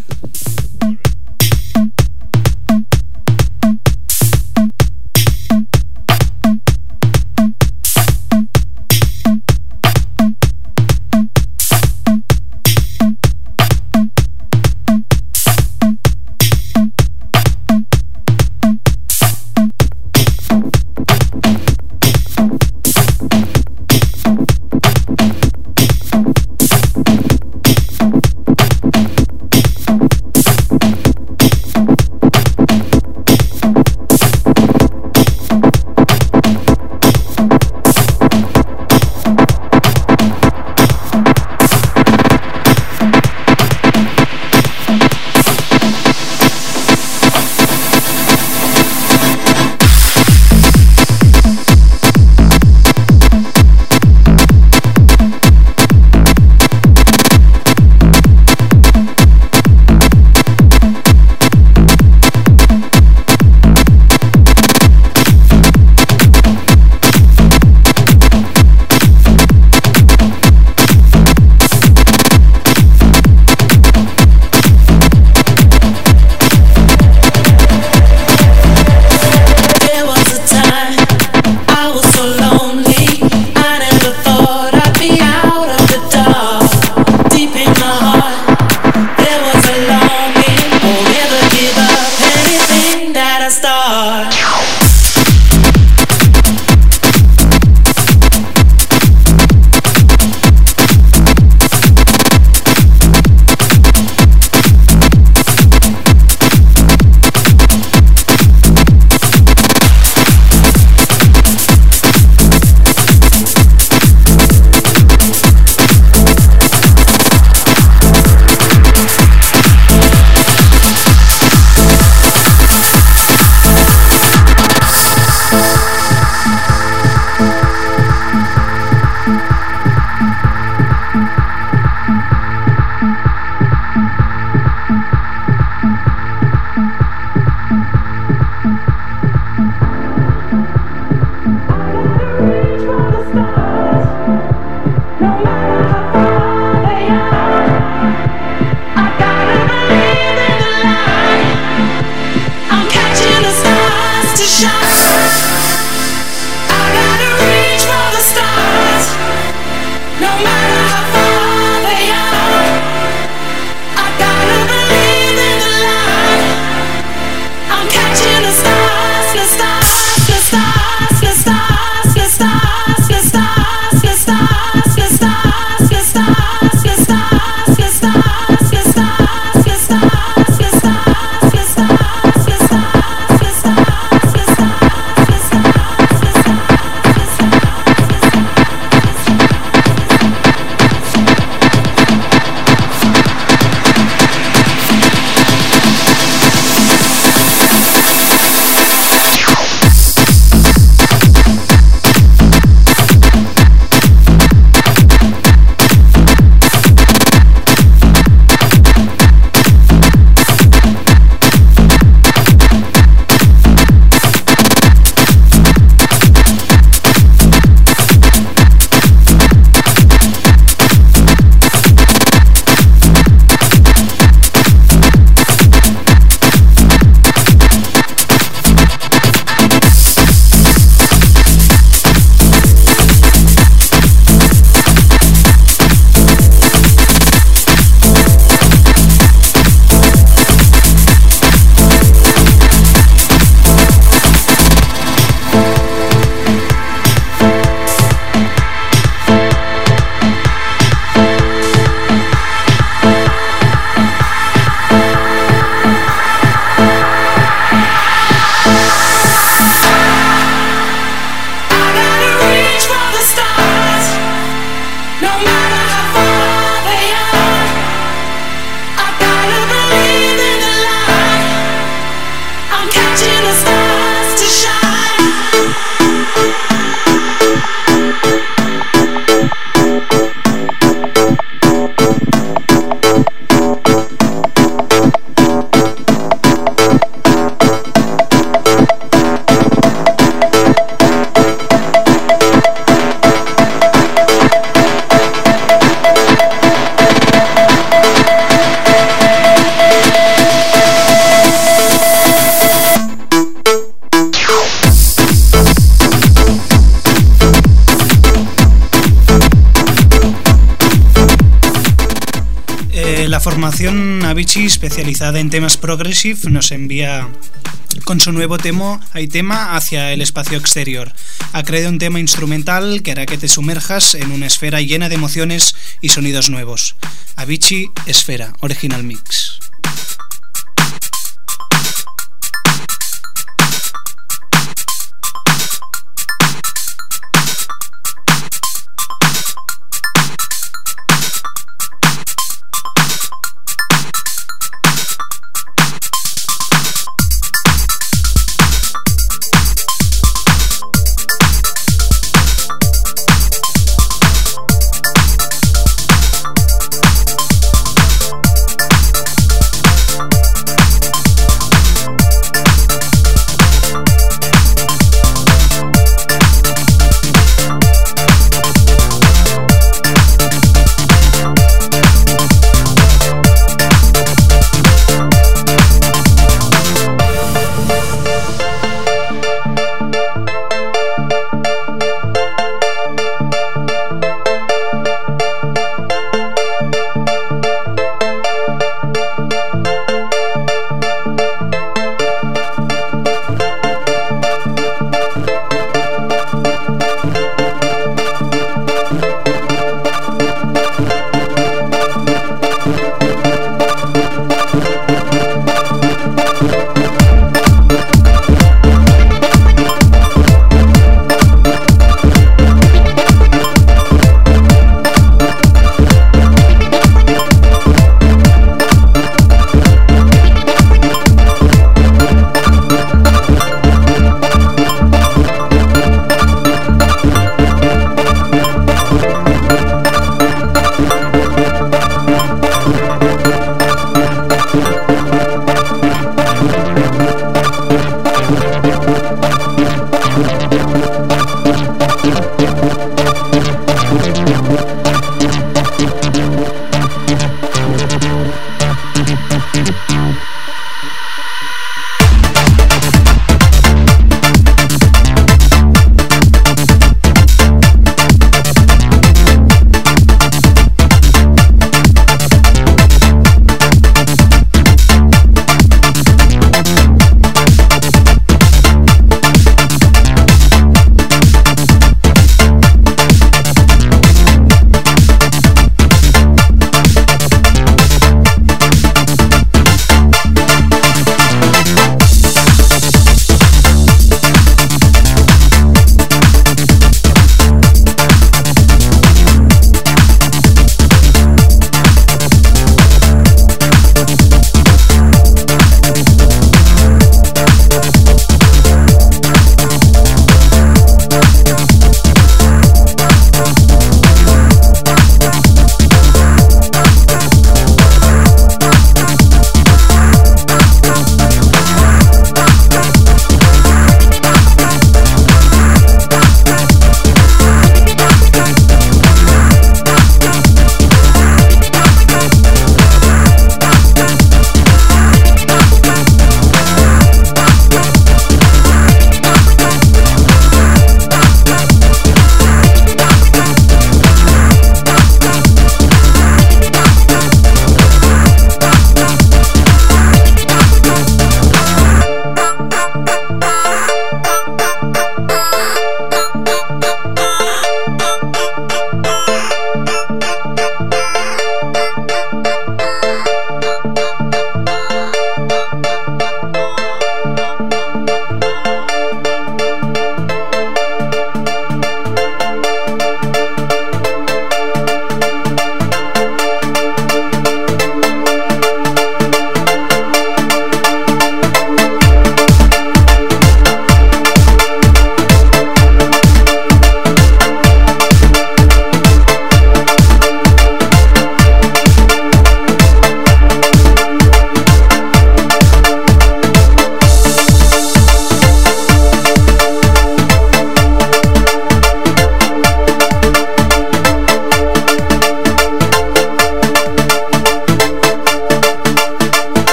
formación Avicii, especializada en temas progressive, nos envía con su nuevo tema, hay tema hacia el espacio exterior. Ha creado un tema instrumental que hará que te sumerjas en una esfera llena de emociones y sonidos nuevos. Avicii, Esfera, Original Mix.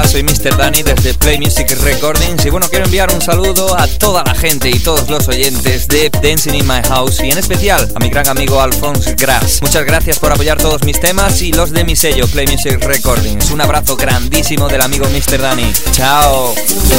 soy mister Dani desde Play Music Recordings y bueno, quiero enviar un saludo a toda la gente y todos los oyentes de Dancing in My House y en especial a mi gran amigo Alphonse Grass. Muchas gracias por apoyar todos mis temas y los de mi sello Play Music Recordings. Un abrazo grandísimo del amigo mister Dani. Chao.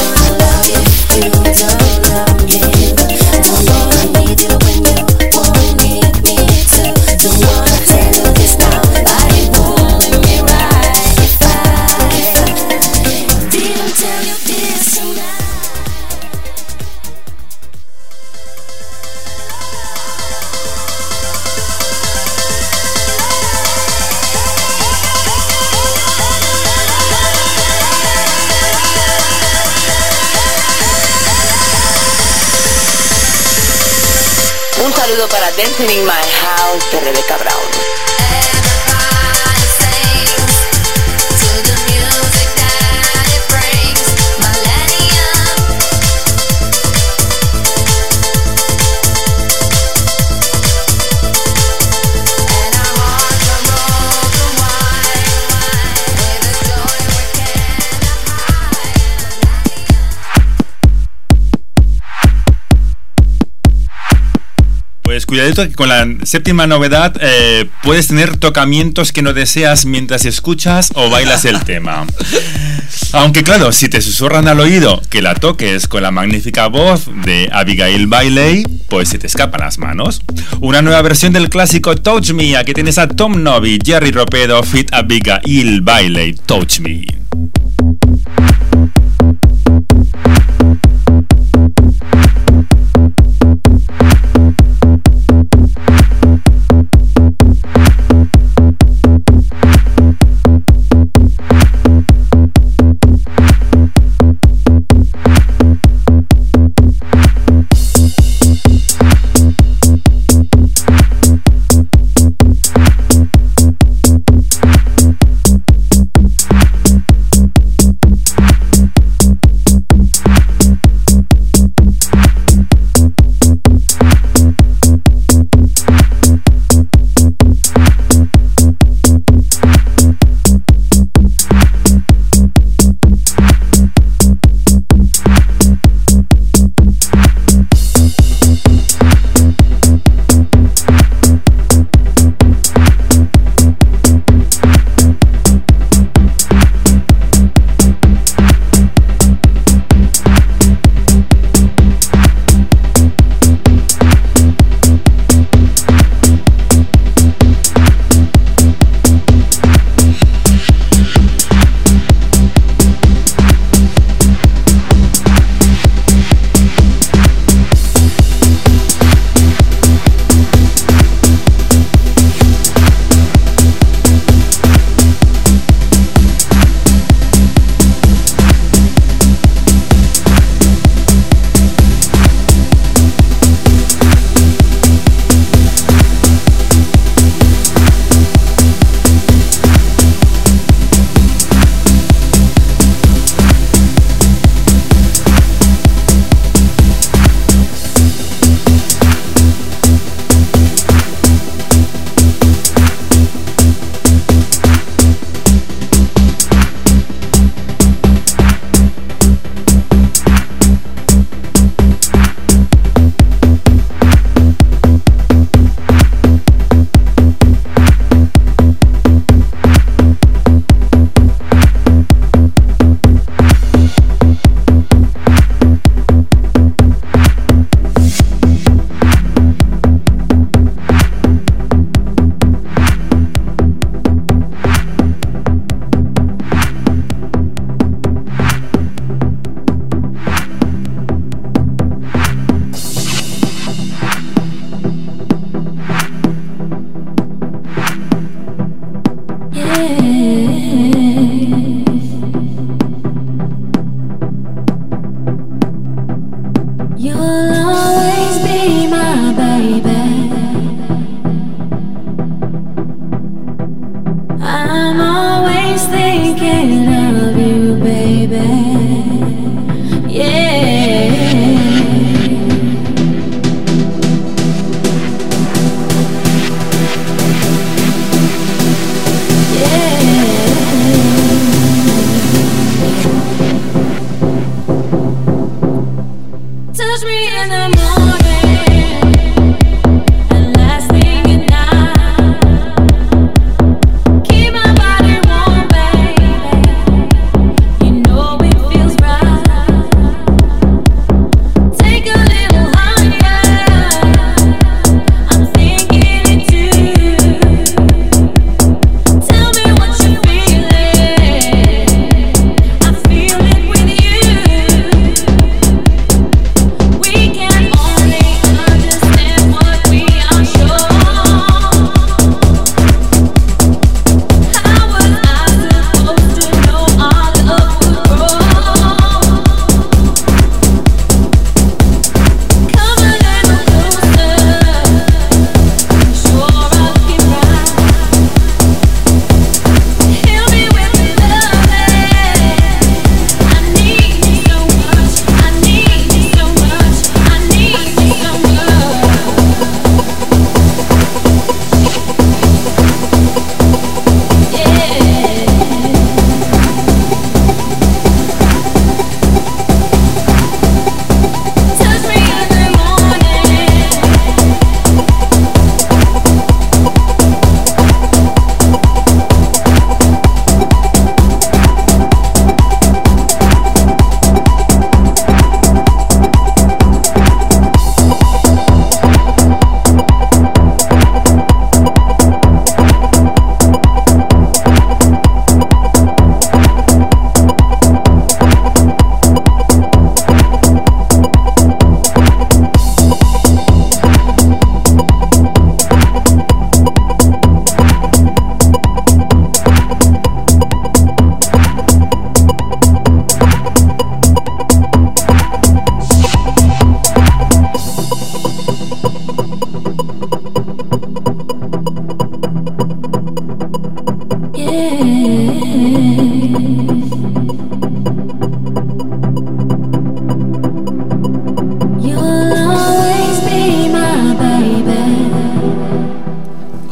Un saludo para Dancing in My House de Rebecca Brown. Pues cuidadito que con la séptima novedad eh, puedes tener tocamientos que no deseas mientras escuchas o bailas el tema. Aunque claro, si te susurran al oído que la toques con la magnífica voz de Abigail Bailey, pues se te escapan las manos. Una nueva versión del clásico Touch Me, aquí tienes a Tom Novi, Jerry Ropedo, fit Abigail Bailey, Touch Me.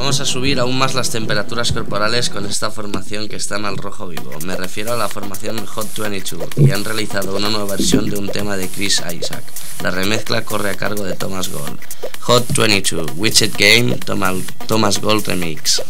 vamos a subir aún más las temperaturas corporales con esta formación que está en al rojo vivo. Me refiero a la formación Hot veintidós, y han realizado una nueva versión de un tema de Chris Isaac. La remezcla corre a cargo de Thomas Gold. Hot veintidós, Widget Game, Thomas Gold Remix.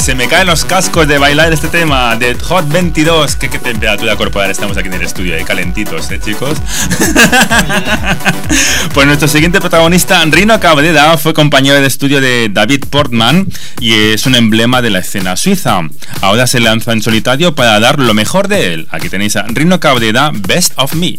se me caen los cascos de bailar este tema de Hot veintidós. ¿Qué, qué temperatura corporal estamos aquí en el estudio? ¿eh? Calentitos, ¿eh, chicos? Pues nuestro siguiente protagonista, Rino Cabrera, fue compañero de estudio de David Portman y es un emblema de la escena suiza. Ahora se lanza en solitario para dar lo mejor de él. Aquí tenéis a Rino Cabrera, Best of Me.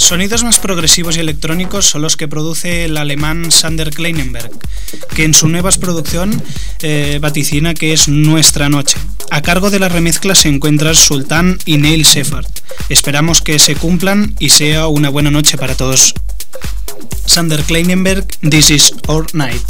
sonidos más progresivos y electrónicos son los que produce el alemán Sander Kleinenberg, que en su nueva producción eh, vaticina que es Nuestra Noche. A cargo de la remezcla se encuentran Sultan y Neil Shepard. Esperamos que se cumplan y sea una buena noche para todos. Sander Kleinenberg, This is Our Night.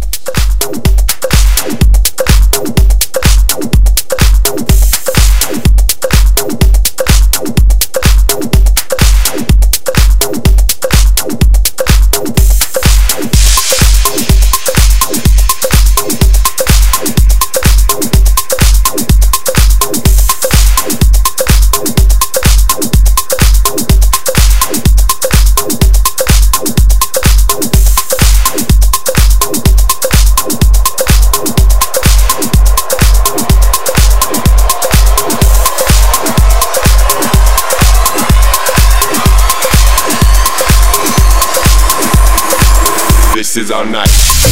This is our night.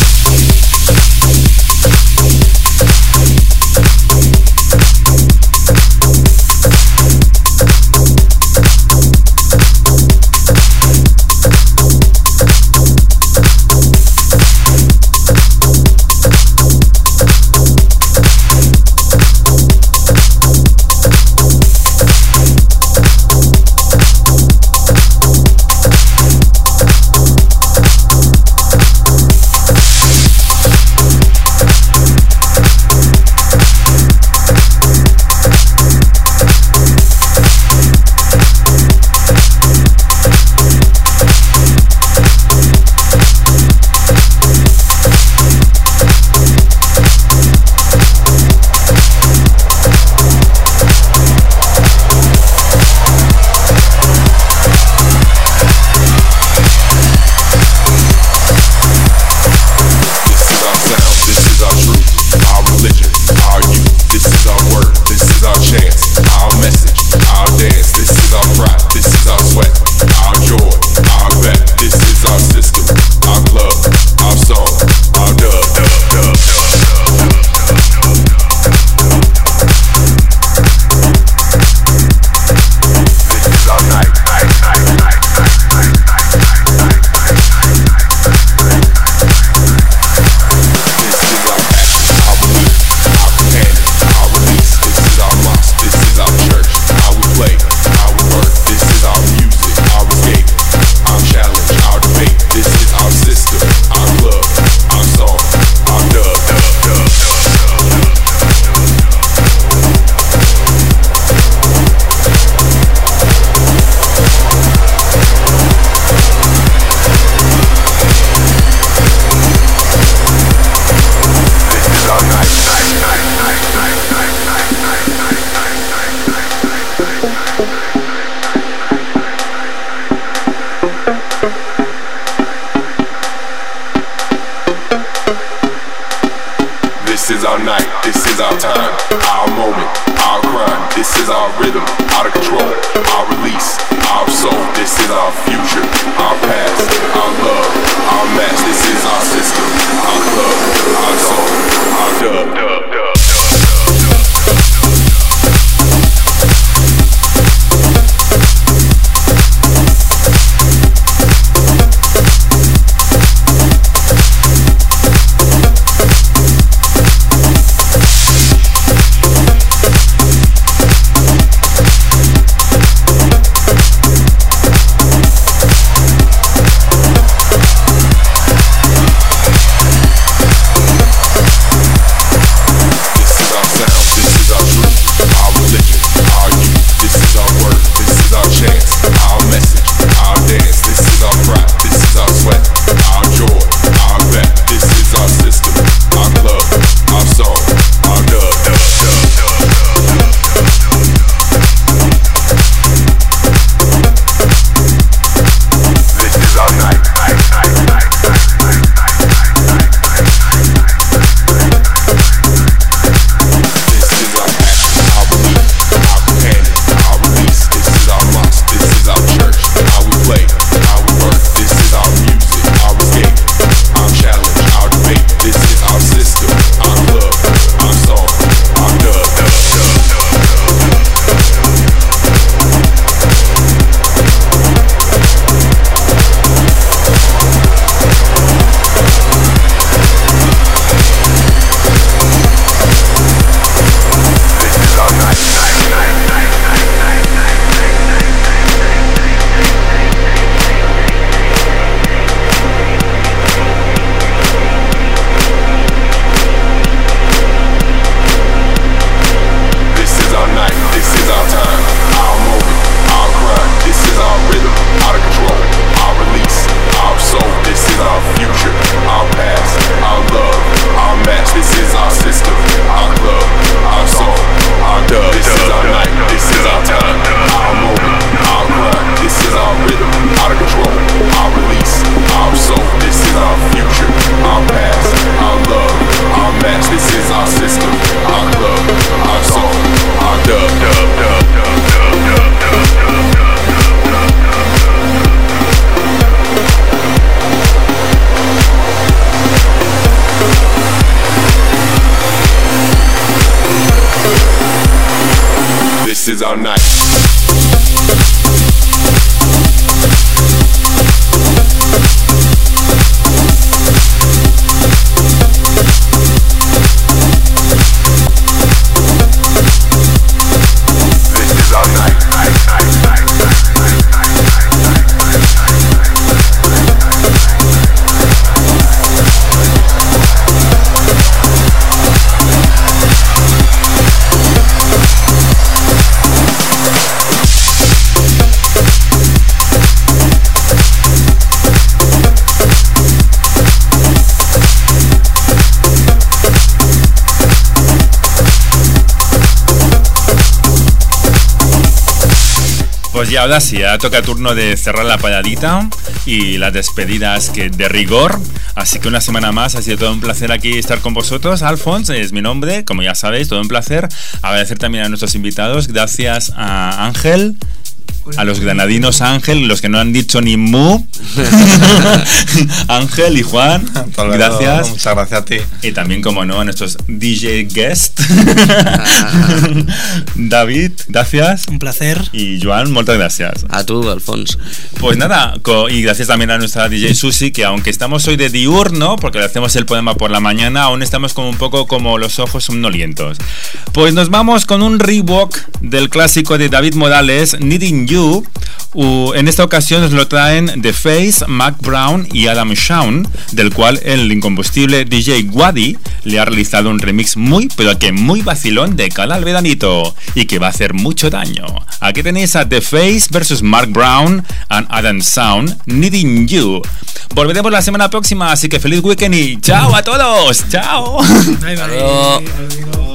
This is our night, this is our time, our moment, our crime. This is our rhythm, out of control, our release, our soul. This is our future, our past, our love, our match. This is our system, our club, our soul, our dub, dub, dub. This is our night. Pues ya ahora sí, ya toca turno de cerrar la payadita y las despedidas que de rigor. Así que una semana más ha sido todo un placer aquí estar con vosotros. Alphonse es mi nombre, como ya sabéis, todo un placer. Agradecer también a nuestros invitados. Gracias a Ángel, a los granadinos Ángel, los que no han dicho ni mu. Ángel y Juan, gracias. Muchas gracias a ti. Y también, como no, a nuestros D J guest. David, gracias. Un placer. Y Joan, muchas gracias. A tú, Alfonso. Pues nada, y gracias también a nuestra D J Susi, que aunque estamos hoy de diurno, porque le hacemos el poema por la mañana, aún estamos como un poco como los ojos somnolientos. Pues nos vamos con un Reebok del clásico de David Morales, Needing You. Uh, en esta ocasión nos lo traen The Face, Mac Brown y Adam Shawn, del cual el incombustible D J Wadi le ha realizado un remix muy, pero que muy vacilón de cara al veranito y que va a hacer mucho daño. Aquí tenéis a The Face versus Mark Brown and Adam Shawn, Needing You. Volveremos la semana próxima, así que feliz weekend y chao a todos. Chao. Bye, bye. Adiós.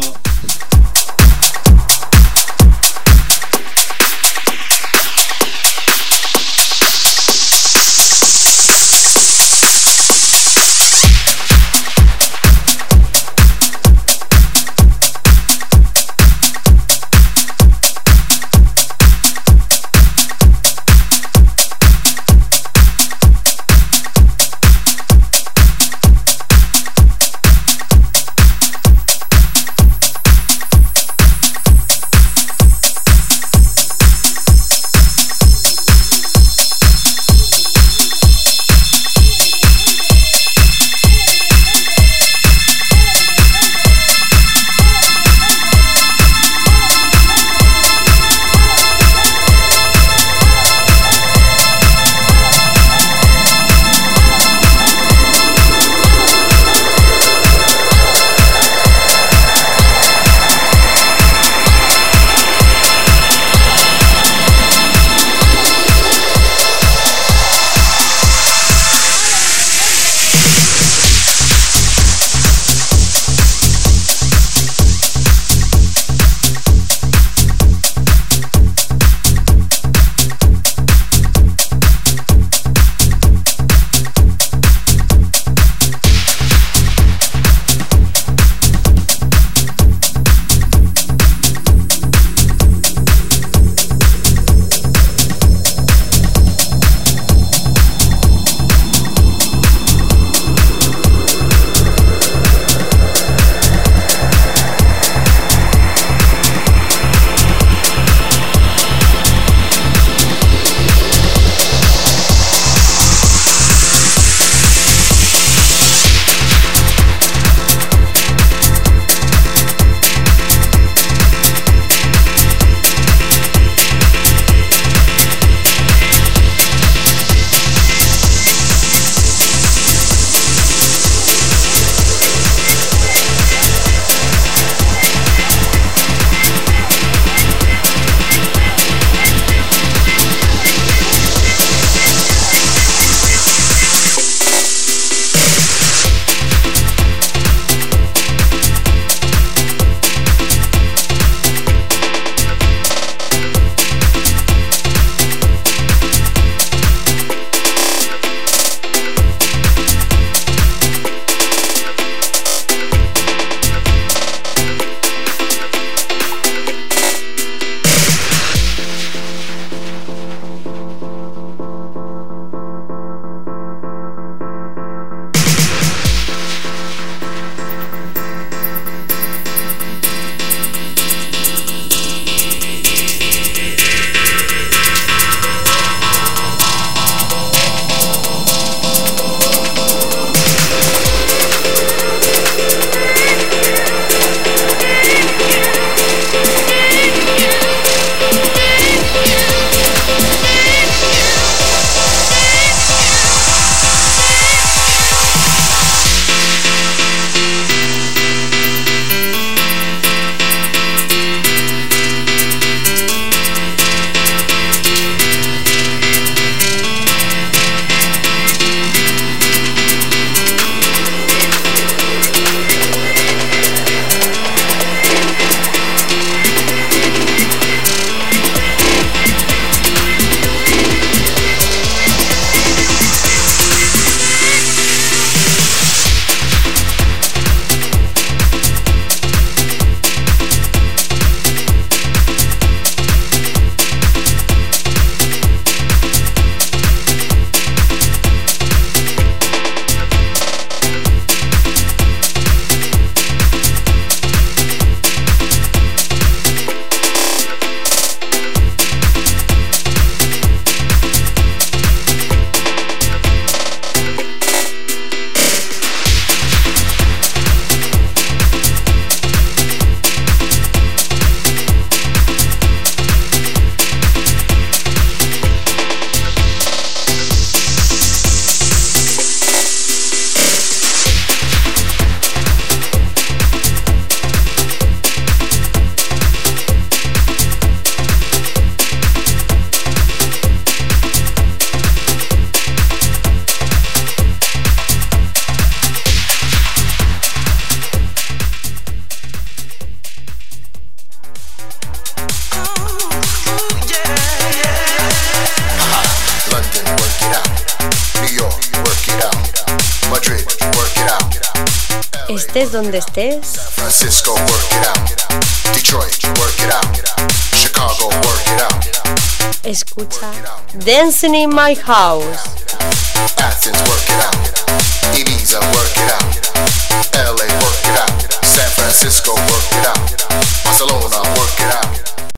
estés donde estés. San Francisco, work it out. Detroit, work it out. Chicago, work it out. Escucha Dancing in My House. Athens, work it out. Ibiza, work it out. L A, work it out. San Francisco, work it out. Barcelona, work it out.